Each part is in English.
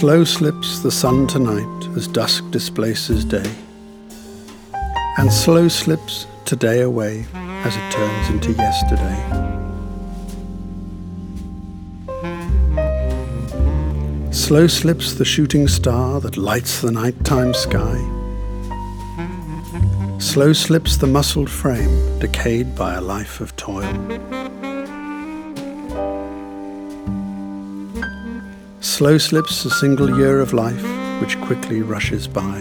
Slow slips the sun tonight as dusk displaces day, and slow slips today away as it turns into yesterday. Slow slips the shooting star that lights the nighttime sky. Slow slips the muscled frame decayed by a life of toil. Slow slips a single year of life which quickly rushes by,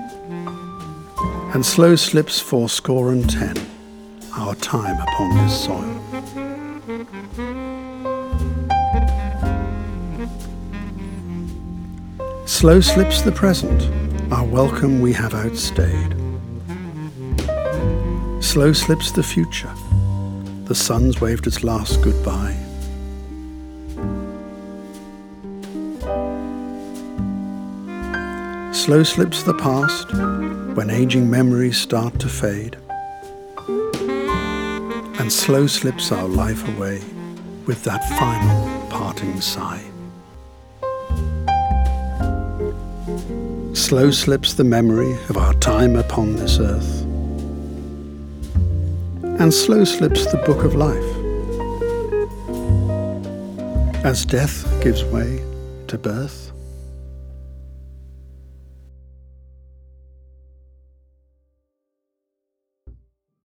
and slow slips 80, our time upon this soil. Slow slips the present, our welcome we have outstayed. Slow slips the future, the sun's waved its last goodbye. Slow slips the past, when aging memories start to fade. And slow slips our life away with that final parting sigh. Slow slips the memory of our time upon this earth. And slow slips the book of life, as death gives way to birth.